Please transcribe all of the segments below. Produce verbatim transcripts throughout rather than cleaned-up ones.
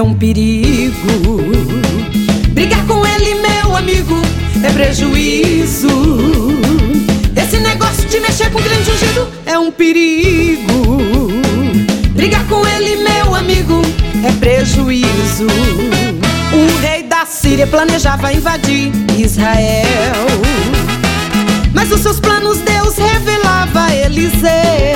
um perigo. Brigar com ele, meu amigo, é prejuízo. Esse negócio de mexer com crente ungido é um perigo. Brigar com ele, meu amigo, é prejuízo. O rei da Síria planejava invadir Israel, mas os seus planos Deus revelava a Eliseu.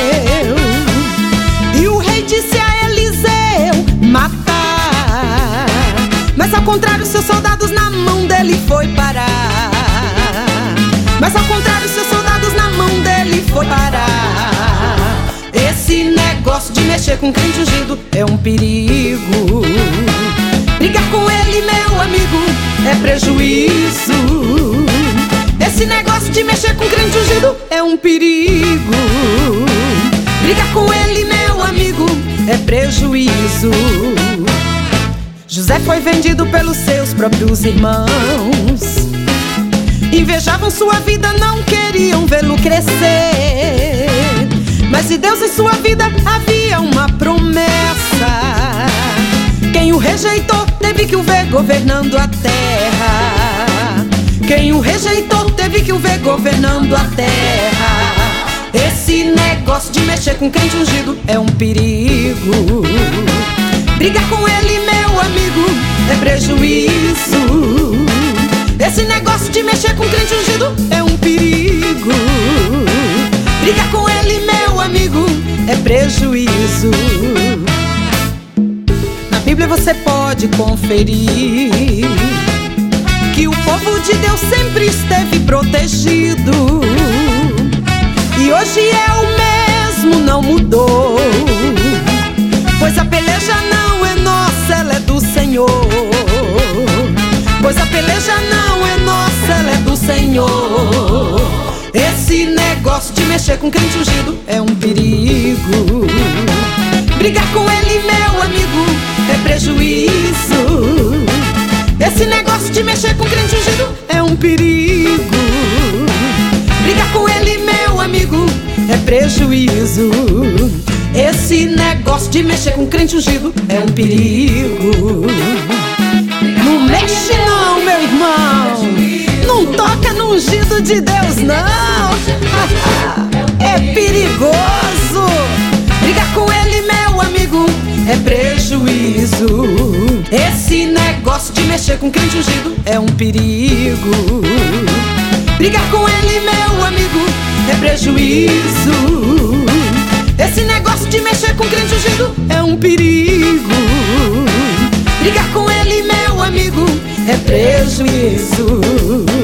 E o rei disse a Eliseu matar, mas ao contrário seus soldados na mão dele foi parar. Mas ao contrário seus soldados na mão dele foi parar. Esse negócio de mexer com crente ungido é um perigo. Brigar com ele, meu amigo, é prejuízo. Esse negócio de mexer com crente ungido é um perigo. Brigar com ele, meu amigo, é prejuízo. José foi vendido pelos seus próprios irmãos. Invejavam sua vida, não queriam vê-lo crescer. Mas de Deus em sua vida havia uma promessa. Quem o rejeitou teve que o ver governando a terra. Quem o rejeitou teve que o ver governando a terra. Esse negócio de mexer com crente ungido é um perigo. Brigar com ele, meu amigo, é prejuízo. Esse negócio de mexer com crente ungido é um perigo. Brigar com ele, meu amigo, é prejuízo. Na Bíblia você pode conferir que o povo de Deus sempre esteve protegido. E hoje é o mesmo, não mudou. Pois a peleja não é nossa, ela é do Senhor. Pois a peleja não é nossa, ela é do Senhor. Esse negócio de mexer com crente ungido é um perigo. Brigar com ele, meu amigo, é prejuízo. Esse negócio de mexer com crente ungido é um perigo. Brigar com ele, meu amigo, é prejuízo. Esse negócio de mexer com crente ungido é um perigo. Não mexe não, meu irmão. Não toca no ungido de Deus, não. É perigoso. Brigar com ele, meu amigo, é prejuízo. Esse negócio de mexer com crente ungido é um perigo. Brigar com ele, meu amigo, é prejuízo. Esse negócio de mexer com crente ungido é um perigo. Brigar com ele, meu amigo, é prejuízo.